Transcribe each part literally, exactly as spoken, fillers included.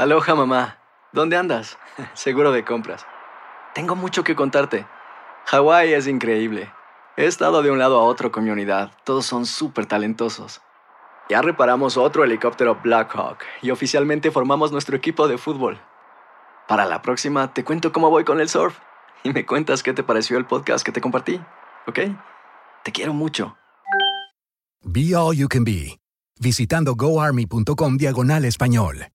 Aloha, mamá. ¿Dónde andas? Seguro de compras. Tengo mucho que contarte. Hawái es increíble. He estado de un lado a otro con mi unidad. Todos son súper talentosos. Ya reparamos otro helicóptero Blackhawk y oficialmente formamos nuestro equipo de fútbol. Para la próxima te cuento cómo voy con el surf y me cuentas qué te pareció el podcast que te compartí, ¿ok? Te quiero mucho. Be All You Can Be, visitando goarmy.com diagonal español.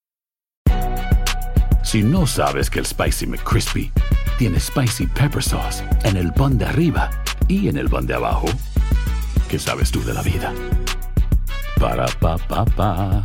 Si no sabes que el Spicy McCrispy tiene Spicy Pepper Sauce en el pan de arriba y en el pan de abajo, ¿qué sabes tú de la vida? Para, pa, pa, pa.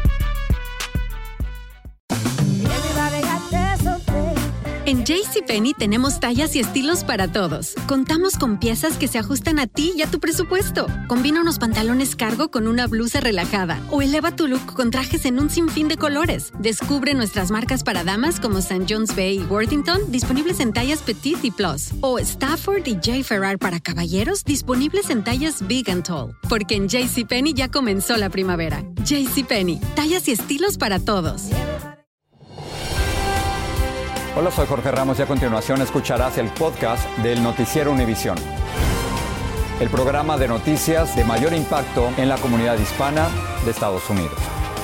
En JCPenney tenemos tallas y estilos para todos. Contamos con piezas que se ajustan a ti y a tu presupuesto. Combina unos pantalones cargo con una blusa relajada o eleva tu look con trajes en un sinfín de colores. Descubre nuestras marcas para damas como Saint John's Bay y Worthington, disponibles en tallas Petite y Plus. O Stafford y J. Ferrar para caballeros, disponibles en tallas Big and Tall. Porque en JCPenney ya comenzó la primavera. JCPenney, tallas y estilos para todos. Hola, soy Jorge Ramos y a continuación escucharás el podcast del Noticiero Univisión. El programa de noticias de mayor impacto en la comunidad hispana de Estados Unidos.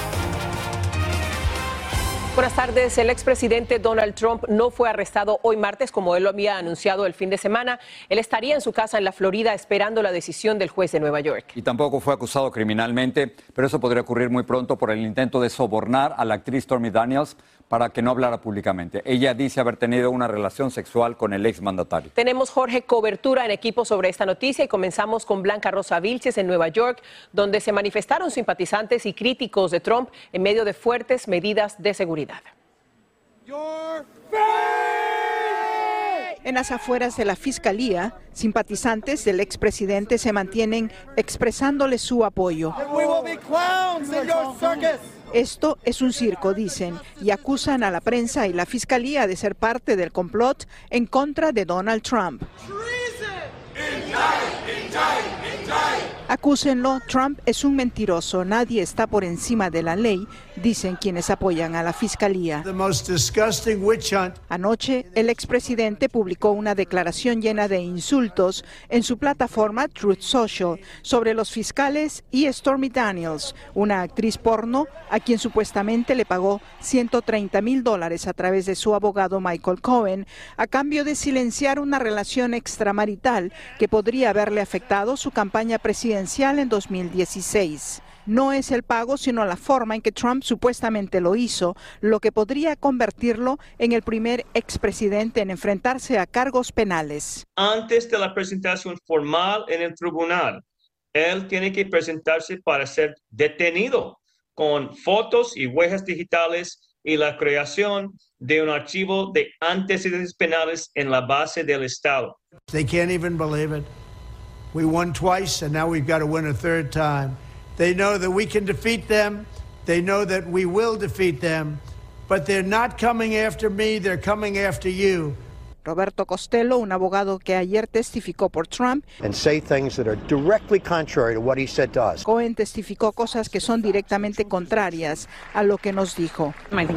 Buenas tardes. El expresidente Donald Trump no fue arrestado hoy martes como él lo había anunciado el fin de semana. Él estaría en su casa en la Florida esperando la decisión del juez de Nueva York. Y tampoco fue acusado criminalmente, pero eso podría ocurrir muy pronto por el intento de sobornar a la actriz Stormy Daniels para que no hablara públicamente. Ella dice haber tenido una relación sexual con el exmandatario. Tenemos, Jorge, cobertura en equipo sobre esta noticia y comenzamos con Blanca Rosa Vilches en Nueva York, donde se manifestaron simpatizantes y críticos de Trump en medio de fuertes medidas de seguridad. En las afueras de la Fiscalía, simpatizantes del expresidente se mantienen expresándole su apoyo. Esto es un circo, dicen, y acusan a la prensa y la Fiscalía de ser parte del complot en contra de Donald Trump. Acúsenlo, Trump es un mentiroso, nadie está por encima de la ley, dicen quienes apoyan a la Fiscalía. Anoche, el expresidente publicó una declaración llena de insultos en su plataforma Truth Social sobre los fiscales y Stormy Daniels, una actriz porno a quien supuestamente le pagó ciento treinta mil dólares a través de su abogado Michael Cohen a cambio de silenciar una relación extramarital que podría haberle afectado su campaña presidencial en dos mil dieciséis. No es el pago, sino la forma en que Trump supuestamente lo hizo, lo que podría convertirlo en el primer expresidente en enfrentarse a cargos penales. Antes de la presentación formal en el tribunal, él tiene que presentarse para ser detenido con fotos y huellas digitales y la creación de un archivo de antecedentes penales en la base del Estado. They can't even believe it. We won twice and now we've got to win a third time. They know that we can defeat them. They know that we will defeat them. But they're not coming after me, they're coming after you. Roberto Costello, un abogado que ayer testificó por Trump, and say things that are directly contrary to what he said to us. Cohen testificó cosas que son directamente contrarias a lo que nos dijo.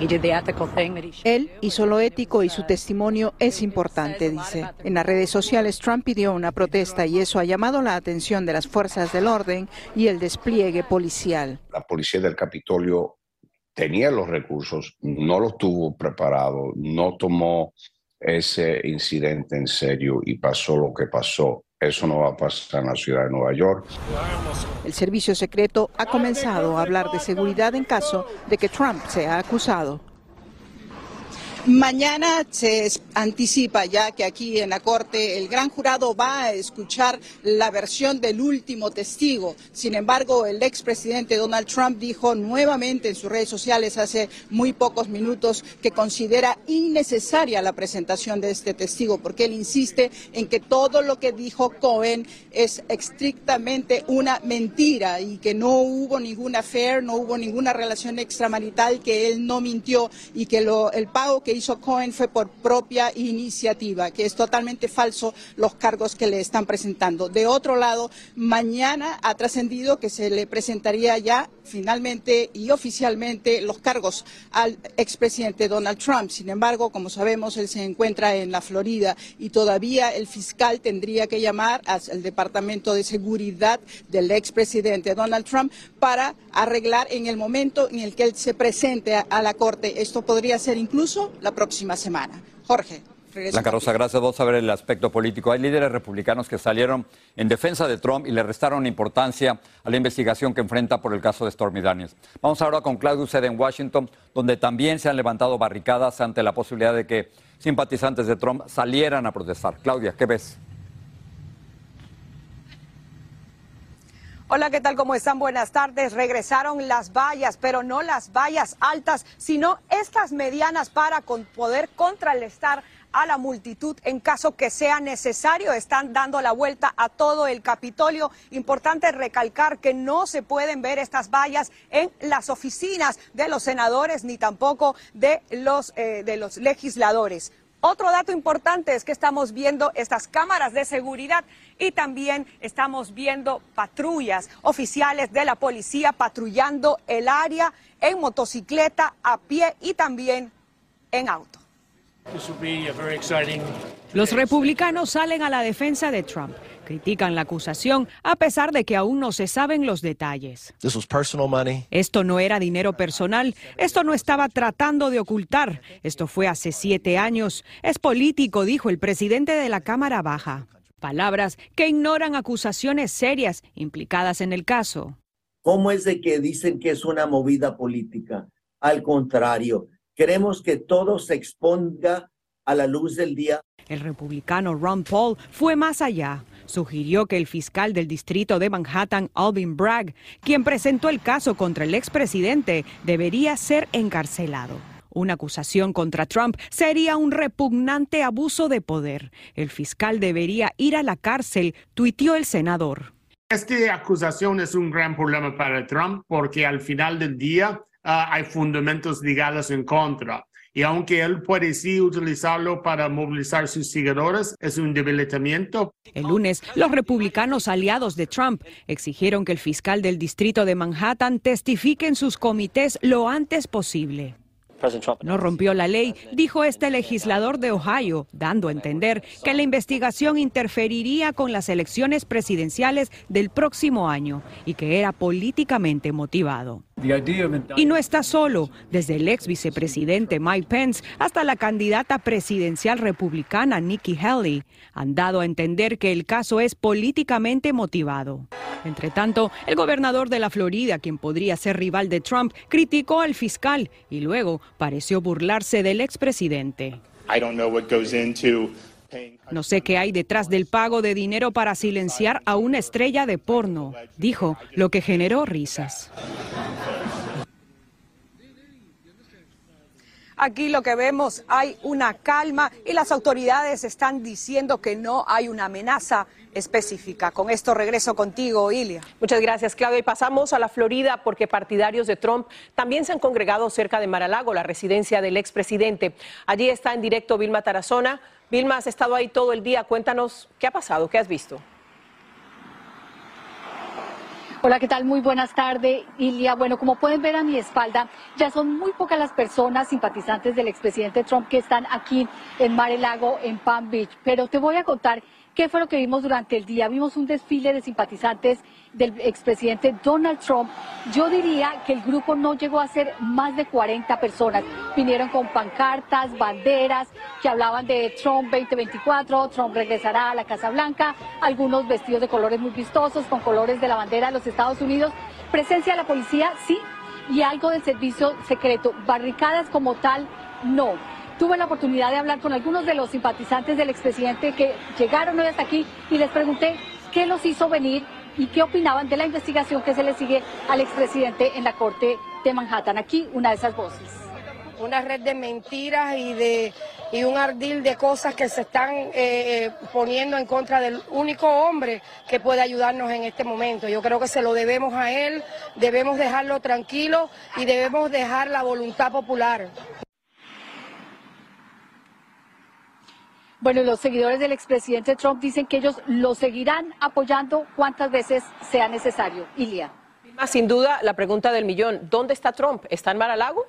Él hizo lo ético y su testimonio es importante, dice. En las redes sociales, Trump pidió una protesta y eso ha llamado la atención de las fuerzas del orden y el despliegue policial. La policía del Capitolio tenía los recursos, no los tuvo preparados, no tomó ese incidente en serio y pasó lo que pasó. Eso no va a pasar en la ciudad de Nueva York. El servicio secreto ha comenzado a hablar de seguridad en caso de que Trump sea acusado. Mañana se anticipa ya que aquí en la Corte el gran jurado va a escuchar la versión del último testigo. Sin embargo, el expresidente Donald Trump dijo nuevamente en sus redes sociales hace muy pocos minutos que considera innecesaria la presentación de este testigo porque él insiste en que todo lo que dijo Cohen es estrictamente una mentira y que no hubo ninguna affair, no hubo ninguna relación extramarital, que él no mintió y que lo, el pago que hizo Cohen fue por propia iniciativa, que es totalmente falso los cargos que le están presentando. De otro lado, mañana ha trascendido que se le presentaría ya finalmente y oficialmente los cargos al expresidente Donald Trump. Sin embargo, como sabemos, él se encuentra en la Florida y todavía el fiscal tendría que llamar al Departamento de Seguridad del expresidente Donald Trump para arreglar en el momento en el que él se presente a, a la Corte. Esto podría ser incluso la próxima semana. Jorge. Blanca Rosa, gracias. Vamos a ver el aspecto político. Hay líderes republicanos que salieron en defensa de Trump y le restaron importancia a la investigación que enfrenta por el caso de Stormy Daniels. Vamos ahora con Claudio Uceda en Washington, donde también se han levantado barricadas ante la posibilidad de que simpatizantes de Trump salieran a protestar. Claudia, ¿qué ves? Hola, ¿qué tal? ¿Cómo están? Buenas tardes. Regresaron las vallas, pero no las vallas altas, sino estas medianas para con poder contrarrestar a la multitud en caso que sea necesario. Están dando la vuelta a todo el Capitolio. Importante recalcar que no se pueden ver estas vallas en las oficinas de los senadores ni tampoco de los, eh, de los legisladores. Otro dato importante es que estamos viendo estas cámaras de seguridad y también estamos viendo patrullas oficiales de la policía patrullando el área en motocicleta, a pie y también en auto. Los republicanos salen a la defensa de Trump. Critican la acusación a pesar de que aún no se saben los detalles. Esto no era dinero personal, esto no estaba tratando de ocultar, esto fue hace siete años. Es político, dijo el presidente de la Cámara Baja. Palabras que ignoran acusaciones serias implicadas en el caso. ¿Cómo es de que dicen que es una movida política? Al contrario, queremos que todo se exponga a la luz del día. El republicano Ron Paul fue más allá. Sugirió que el fiscal del distrito de Manhattan, Alvin Bragg, quien presentó el caso contra el expresidente, debería ser encarcelado. Una acusación contra Trump sería un repugnante abuso de poder. El fiscal debería ir a la cárcel, tuiteó el senador. Esta acusación es un gran problema para Trump porque al final del día uh, hay fundamentos legales en contra. Y aunque él puede sí utilizarlo para movilizar sus seguidores, es un debilitamiento. El lunes, los republicanos aliados de Trump exigieron que el fiscal del distrito de Manhattan testifique en sus comités lo antes posible. No rompió la ley, dijo este legislador de Ohio, dando a entender que la investigación interferiría con las elecciones presidenciales del próximo año y que era políticamente motivado. Y no está solo, desde el ex vicepresidente Mike Pence hasta la candidata presidencial republicana Nikki Haley han dado a entender que el caso es políticamente motivado. Entre tanto, el gobernador de la Florida, quien podría ser rival de Trump, criticó al fiscal y luego pareció burlarse del expresidente. No sé qué hay detrás del pago de dinero para silenciar a una estrella de porno, dijo, lo que generó risas. Aquí lo que vemos, hay una calma y las autoridades están diciendo que no hay una amenaza específica. Con esto regreso contigo, Ilia. Muchas gracias, Claudia. Y pasamos a la Florida porque partidarios de Trump también se han congregado cerca de Mar-a-Lago, la residencia del expresidente. Allí está en directo Vilma Tarazona. Vilma, has estado ahí todo el día. Cuéntanos qué ha pasado, qué has visto. Hola, ¿qué tal? Muy buenas tardes, Ilia. Bueno, como pueden ver a mi espalda, ya son muy pocas las personas simpatizantes del expresidente Trump que están aquí en Mar-a-Lago, en Palm Beach. Pero te voy a contar qué fue lo que vimos durante el día. Vimos un desfile de simpatizantes del expresidente Donald Trump. Yo diría que el grupo no llegó a ser más de cuarenta personas. Vinieron con pancartas, banderas que hablaban de Trump veinte veinticuatro, Trump regresará a la Casa Blanca, algunos vestidos de colores muy vistosos, con colores de la bandera de los Estados Unidos. Presencia de la policía, sí, y algo del servicio secreto. Barricadas como tal, no. Tuve la oportunidad de hablar con algunos de los simpatizantes del expresidente que llegaron hoy hasta aquí y les pregunté qué los hizo venir y qué opinaban de la investigación que se le sigue al expresidente en la Corte de Manhattan. Aquí una de esas voces. Una red de mentiras y de y un ardil de cosas que se están eh, poniendo en contra del único hombre que puede ayudarnos en este momento. Yo creo que se lo debemos a él, debemos dejarlo tranquilo y debemos dejar la voluntad popular. Bueno, los seguidores del expresidente Trump dicen que ellos lo seguirán apoyando cuantas veces sea necesario. Ilia. Sin duda, la pregunta del millón, ¿dónde está Trump? ¿Está en Mar-a-Lago?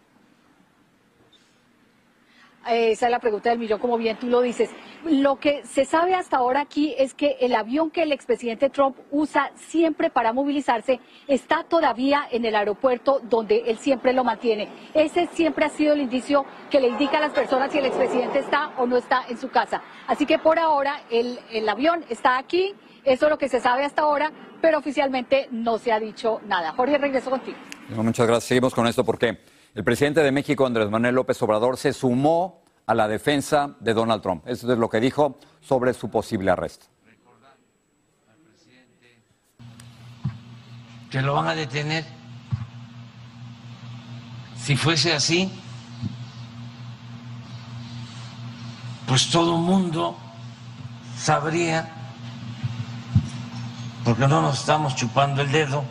Esa es la pregunta del millón, como bien tú lo dices. Lo que se sabe hasta ahora aquí es que el avión que el expresidente Trump usa siempre para movilizarse está todavía en el aeropuerto donde él siempre lo mantiene. Ese siempre ha sido el indicio que le indica a las personas si el expresidente está o no está en su casa. Así que por ahora el, el avión está aquí, eso es lo que se sabe hasta ahora, pero oficialmente no se ha dicho nada. Jorge, regreso contigo. No, muchas gracias. Seguimos con esto porque el presidente de México, Andrés Manuel López Obrador, se sumó a la defensa de Donald Trump. Eso es lo que dijo sobre su posible arresto. Que lo van a detener. Si fuese así, pues todo el mundo sabría, porque no nos estamos chupando el dedo,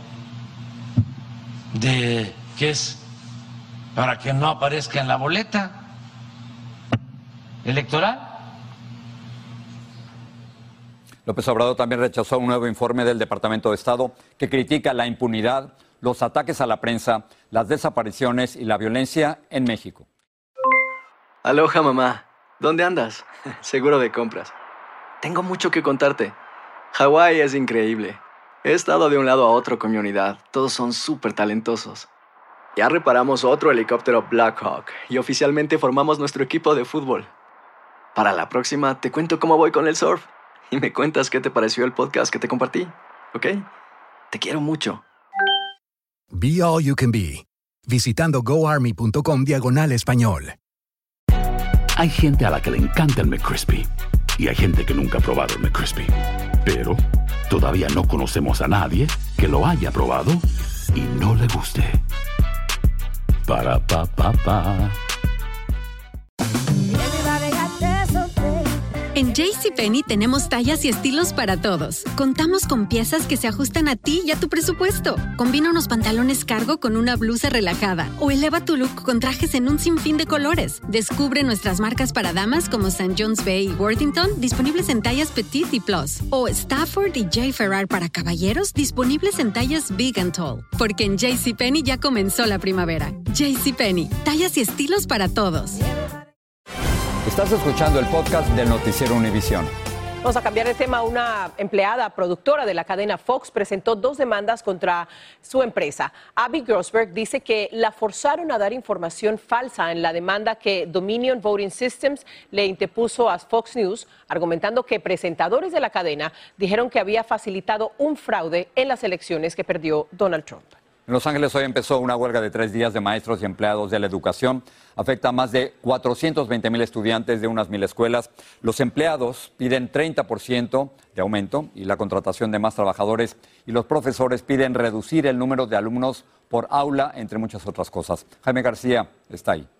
de que es para que no aparezca en la boleta electoral. López Obrador también rechazó un nuevo informe del Departamento de Estado que critica la impunidad, los ataques a la prensa, las desapariciones y la violencia en México. Aloha, mamá. ¿Dónde andas? Seguro de compras. Tengo mucho que contarte. Hawái es increíble. He estado de un lado a otro con mi unidad. Todos son súper talentosos. Ya reparamos otro helicóptero Blackhawk y oficialmente formamos nuestro equipo de fútbol. Para la próxima te cuento cómo voy con el surf y me cuentas qué te pareció el podcast que te compartí, ¿ok? Te quiero mucho. Be All You Can Be, visitando goarmy.com diagonal español. Hay gente a la que le encanta el McCrispy y hay gente que nunca ha probado el McCrispy. Pero todavía no conocemos a nadie que lo haya probado y no le guste. Para, pa, pa, pa. En JCPenney tenemos tallas y estilos para todos. Contamos con piezas que se ajustan a ti y a tu presupuesto. Combina unos pantalones cargo con una blusa relajada o eleva tu look con trajes en un sinfín de colores. Descubre nuestras marcas para damas como Saint John's Bay y Worthington, disponibles en tallas Petite y Plus. O Stafford y J. Ferrar para caballeros, disponibles en tallas Big and Tall. Porque en JCPenney ya comenzó la primavera. JCPenney, tallas y estilos para todos. Estás escuchando el podcast del Noticiero Univisión. Vamos a cambiar de tema. Una empleada productora de la cadena Fox presentó dos demandas contra su empresa. Abby Grossberg dice que la forzaron a dar información falsa en la demanda que Dominion Voting Systems le interpuso a Fox News, argumentando que presentadores de la cadena dijeron que había facilitado un fraude en las elecciones que perdió Donald Trump. En Los Ángeles hoy empezó una huelga de tres días de maestros y empleados de la educación. Afecta a más de cuatrocientos veinte mil estudiantes de unas mil escuelas. Los empleados piden treinta por ciento de aumento y la contratación de más trabajadores. Y los profesores piden reducir el número de alumnos por aula, entre muchas otras cosas. Jaime García está ahí.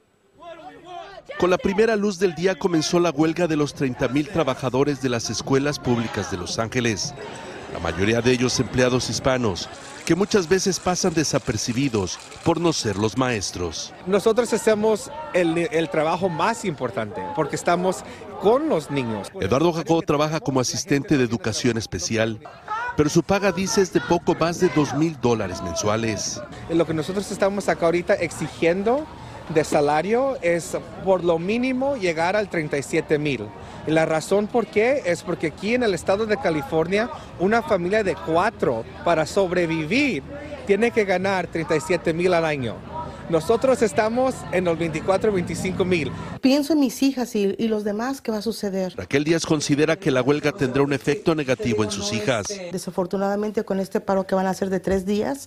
Con la primera luz del día comenzó la huelga de los treinta mil trabajadores de las escuelas públicas de Los Ángeles. La mayoría de ellos empleados hispanos, que muchas veces pasan desapercibidos por no ser los maestros. Nosotros hacemos el, el trabajo más importante porque estamos con los niños. Eduardo Jacob trabaja como asistente de educación especial, pero su paga, dice, es de poco más de dos mil dólares mensuales. Lo que nosotros estamos acá ahorita exigiendo de salario es por lo mínimo llegar al treinta y siete mil. Y la razón por qué es porque aquí en el estado de California una familia de cuatro para sobrevivir tiene que ganar treinta y siete mil al año. Nosotros estamos en los veinticuatro, veinticinco mil. Pienso en mis hijas y, y los demás, ¿qué va a suceder? Raquel Díaz considera que la huelga tendrá un efecto negativo en sus hijas. Desafortunadamente con este paro que van a hacer de tres días,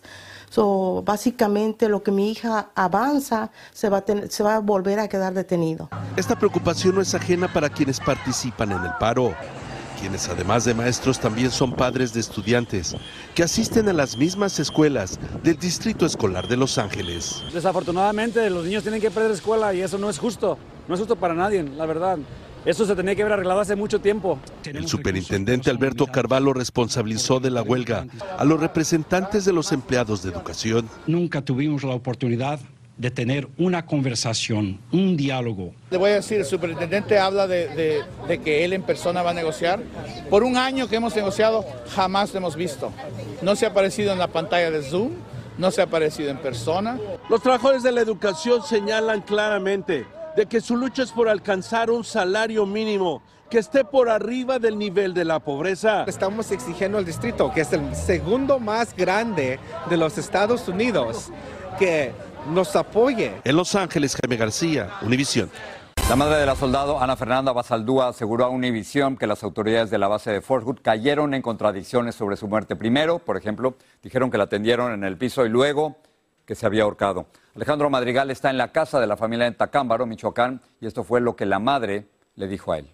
so, básicamente lo que mi hija avanza se va, a ten, se va a volver a quedar detenido. Esta preocupación no es ajena para quienes participan en el paro, quienes además de maestros también son padres de estudiantes que asisten a las mismas escuelas del Distrito Escolar de Los Ángeles. Desafortunadamente los niños tienen que perder escuela y eso no es justo, no es justo para nadie, la verdad. Eso se tenía que haber arreglado hace mucho tiempo. El superintendente Alberto Carvalho responsabilizó de la huelga a los representantes de los empleados de educación. Nunca tuvimos la oportunidad de tener una conversación, un diálogo. Le voy a decir, el superintendente habla de, de, de que él en persona va a negociar. Por un año que hemos negociado, jamás lo hemos visto. No se ha aparecido en la pantalla de Zoom, no se ha aparecido en persona. Los trabajadores de la educación señalan claramente de que su lucha es por alcanzar un salario mínimo que esté por arriba del nivel de la pobreza. Estamos exigiendo al distrito, que es el segundo más grande de los Estados Unidos, que nos apoye. En Los Ángeles, Jaime García, Univisión. La madre de la soldado Ana Fernanda Basaldúa aseguró a Univisión que las autoridades de la base de Fort Hood cayeron en contradicciones sobre su muerte. Primero, por ejemplo, dijeron que la atendieron en el piso y luego que se había ahorcado. Alejandro Madrigal está en la casa de la familia en Tacámbaro, Michoacán, y esto fue lo que la madre le dijo a él.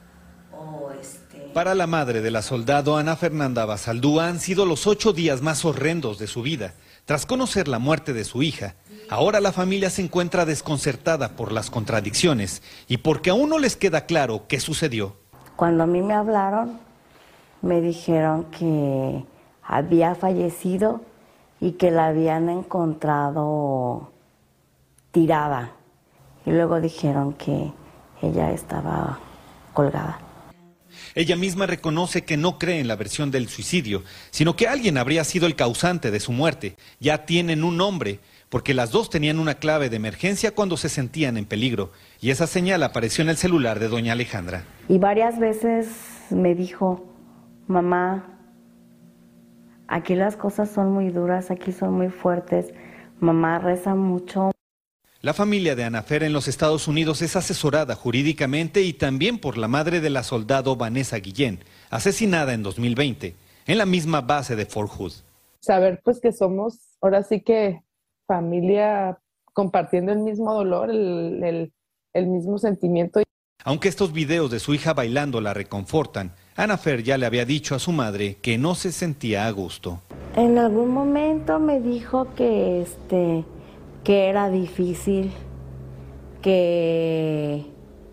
Para la madre de la soldado Ana Fernanda Basaldúa han sido los ocho días más horrendos de su vida. Tras conocer la muerte de su hija, ahora la familia se encuentra desconcertada por las contradicciones y porque aún no les queda claro qué sucedió. Cuando a mí me hablaron, me dijeron que había fallecido y que la habían encontrado tirada. Y luego dijeron que ella estaba colgada. Ella misma reconoce que no cree en la versión del suicidio, sino que alguien habría sido el causante de su muerte. Ya tienen un nombre, porque las dos tenían una clave de emergencia cuando se sentían en peligro. Y esa señal apareció en el celular de doña Alejandra. Y varias veces me dijo, mamá, aquí las cosas son muy duras, aquí son muy fuertes. Mamá, reza mucho. La familia de Anafer en los Estados Unidos es asesorada jurídicamente y también por la madre de la soldado Vanessa Guillén, asesinada en dos mil veinte, en la misma base de Fort Hood. Saber pues que somos ahora sí que familia compartiendo el mismo dolor, el, el, el mismo sentimiento. Aunque estos videos de su hija bailando la reconfortan, Anafer ya le había dicho a su madre que no se sentía a gusto. En algún momento me dijo que este... que era difícil, que,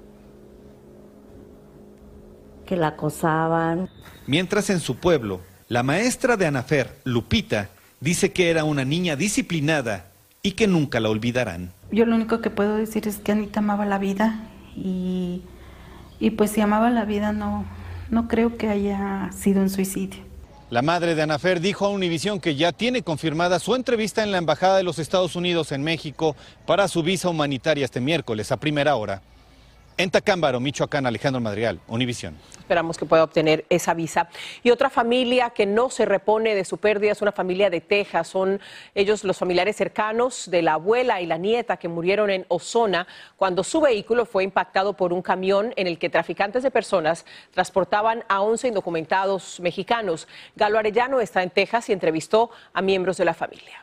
que la acosaban. Mientras en su pueblo, la maestra de Anafer, Lupita, dice que era una niña disciplinada y que nunca la olvidarán. Yo lo único que puedo decir es que Anita amaba la vida y, y pues si amaba la vida no, no creo que haya sido un suicidio. La madre de Anafer dijo a Univisión que ya tiene confirmada su entrevista en la Embajada de los Estados Unidos en México para su visa humanitaria este miércoles a primera hora. En Tacámbaro, Michoacán, Alejandro Madrigal, Univisión. Esperamos que pueda obtener esa visa. Y otra familia que no se repone de su pérdida es una familia de Texas. Son ellos los familiares cercanos de la abuela y la nieta que murieron en Ozona cuando su vehículo fue impactado por un camión en el que traficantes de personas transportaban a once indocumentados mexicanos. Galo Arellano está en Texas y entrevistó a miembros de la familia.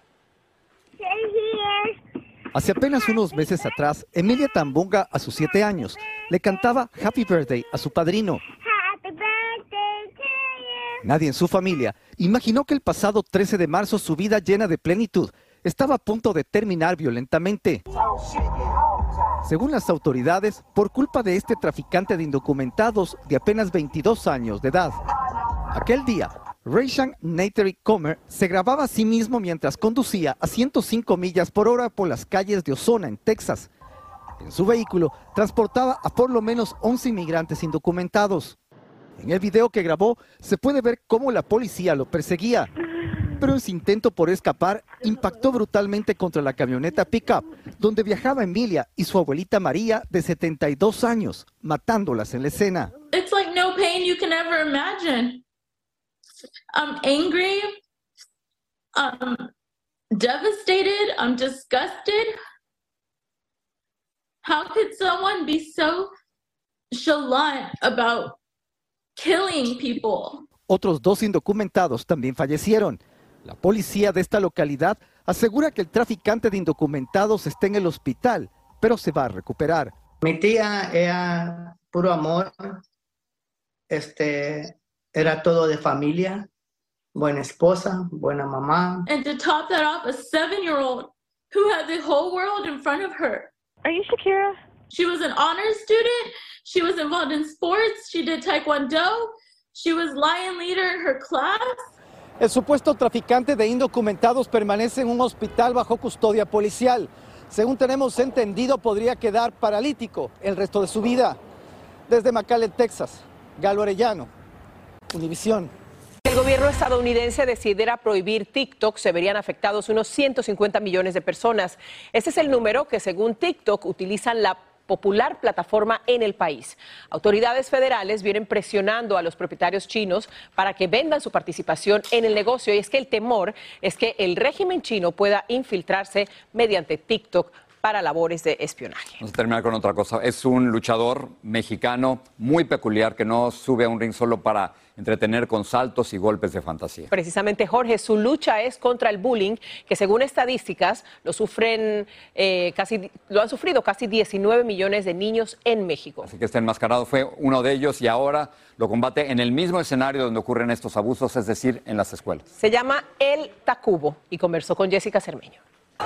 Hace apenas unos meses atrás, Emilia Tambunga, a sus siete años, le cantaba Happy Birthday a su padrino. Nadie en su familia imaginó que el pasado trece de marzo su vida llena de plenitud estaba a punto de terminar violentamente. Según las autoridades, por culpa de este traficante de indocumentados de apenas veintidós años de edad. Aquel día, Rayshan Natery Comer se grababa a sí mismo mientras conducía a ciento cinco millas por hora por las calles de Ozona, en Texas. En su vehículo transportaba a por lo menos once inmigrantes indocumentados. En el video que grabó se puede ver cómo la policía lo perseguía, pero en su intento por escapar impactó brutalmente contra la camioneta pick-up donde viajaba Emilia y su abuelita María de setenta y dos años, matándolas en la escena. It's like no pain you can ever imagine. I'm angry, I'm devastated, I'm disgusted. How could someone be so chalant about killing people? Otros dos indocumentados también fallecieron. La policía de esta localidad asegura que el traficante de indocumentados está en el hospital, pero se va a recuperar. Mi tía era puro amor, este... era todo de familia, buena esposa, buena mamá. And to top that off, a seven-year-old who had the whole world in front of her. Are you Shakira? She was an honors student. She was involved in sports. She did taekwondo. She was lion leader in her class. El supuesto traficante de indocumentados permanece en un hospital bajo custodia policial. según tenemos entendido, podría quedar paralítico el resto de su vida. Desde McAllen, Texas, Galo Arellano, Univisión. Si el gobierno estadounidense decidiera prohibir TikTok, se verían afectados unos ciento cincuenta millones de personas. Ese es el número que, según TikTok, utilizan la popular plataforma en el país. Autoridades federales vienen presionando a los propietarios chinos para que vendan su participación en el negocio, y es que el temor es que el régimen chino pueda infiltrarse mediante TikTok para labores de espionaje. Vamos a terminar con otra cosa. Es un luchador mexicano muy peculiar que no sube a un ring solo para entretener con saltos y golpes de fantasía. Precisamente, Jorge, su lucha es contra el bullying, que según estadísticas lo sufren eh, casi, lo han sufrido casi diecinueve millones de niños en México. Así que este enmascarado fue uno de ellos y ahora lo combate en el mismo escenario donde ocurren estos abusos, es decir, en las escuelas. Se llama El Tacubo y conversó con Jessica Cermeño.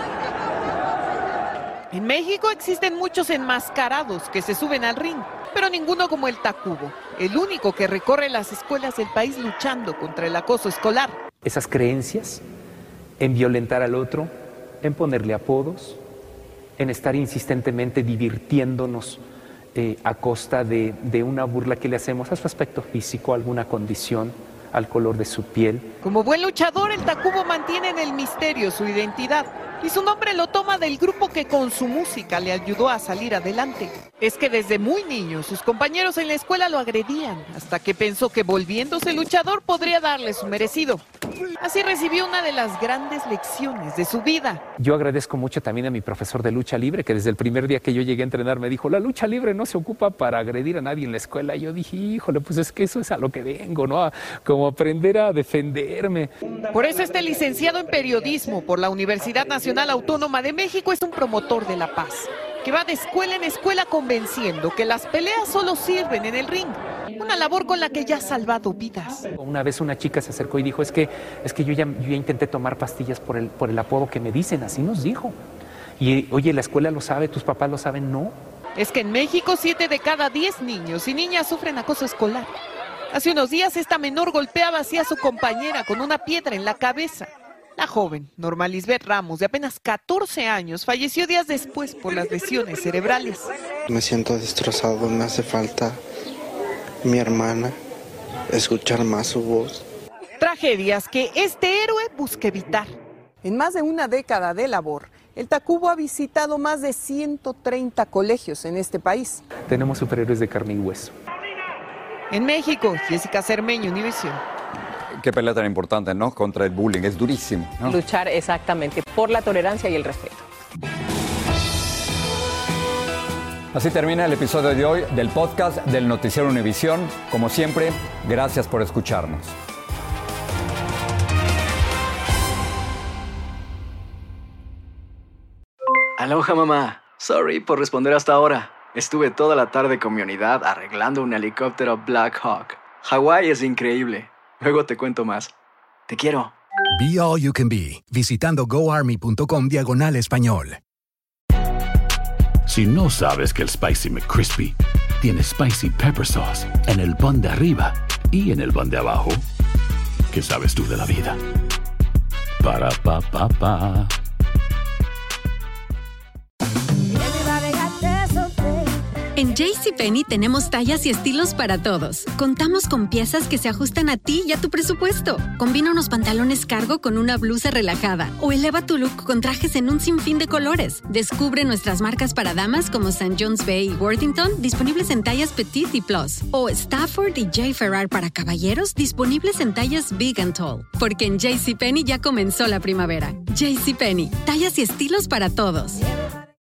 En México existen muchos enmascarados que se suben al ring, pero ninguno como el Tacubo, el único que recorre las escuelas del país luchando contra el acoso escolar. Esas creencias en violentar al otro, en ponerle apodos, en estar insistentemente divirtiéndonos eh, a costa de, de una burla que le hacemos a su aspecto físico, a alguna condición, al color de su piel. Como buen luchador, el Tacubo mantiene en el misterio su identidad y su nombre lo toma del grupo que con su música le ayudó a salir adelante. Es que desde muy niño sus compañeros en la escuela lo agredían, hasta que pensó que volviéndose luchador podría darle su merecido. Así recibió una de las grandes lecciones de su vida. Yo agradezco mucho también a mi profesor de lucha libre, que desde el primer día que yo llegué a entrenar me dijo, la lucha libre no se ocupa para agredir a nadie en la escuela. Y yo dije, híjole, pues es que eso es a lo que vengo, ¿no? A, como aprender a defenderme. Por eso este licenciado en periodismo por la Universidad Nacional Autónoma de México es un promotor de la paz, que va de escuela en escuela convenciendo que las peleas solo sirven en el ring. Una labor con la que ya ha salvado vidas. Una vez una chica se acercó y dijo, es que, es que yo, ya, yo ya intenté tomar pastillas por el, por el apodo que me dicen, así nos dijo. Y oye, la escuela lo sabe, tus papás lo saben, no. Es que en México siete de cada diez niños y niñas sufren acoso escolar. Hace unos días esta menor golpeaba así a su compañera con una piedra en la cabeza. La joven, Norma Lisbeth Ramos, de apenas catorce años, falleció días después por las lesiones cerebrales. Me siento destrozado, me hace falta mi hermana, escuchar más su voz. Tragedias que este héroe busca evitar. En más de una década de labor, el Tacubo ha visitado más de ciento treinta colegios en este país. Tenemos superhéroes de carne y hueso. En México, Jessica Cermeño, Univisión. Qué pelea tan importante, ¿no? Contra el bullying, es durísimo, ¿no? Luchar exactamente por la tolerancia y el respeto. Así termina el episodio de hoy del podcast del Noticiero Univisión. Como siempre, gracias por escucharnos. Aloha, mamá. Sorry por responder hasta ahora. Estuve toda la tarde con mi unidad arreglando un helicóptero Black Hawk. Hawái es increíble. Luego te cuento más. Te quiero. Be All You Can Be, visitando goarmy.com diagonal español. Si no sabes que el Spicy McCrispy tiene Spicy Pepper Sauce en el pan de arriba y en el pan de abajo, ¿qué sabes tú de la vida? Para, pa, pa, pa. En JCPenney tenemos tallas y estilos para todos. Contamos con piezas que se ajustan a ti y a tu presupuesto. Combina unos pantalones cargo con una blusa relajada o eleva tu look con trajes en un sinfín de colores. Descubre nuestras marcas para damas como Saint John's Bay y Worthington, disponibles en tallas Petite y Plus. O Stafford y J. Ferrar para caballeros, disponibles en tallas Big and Tall. Porque en JCPenney ya comenzó la primavera. JCPenney, tallas y estilos para todos.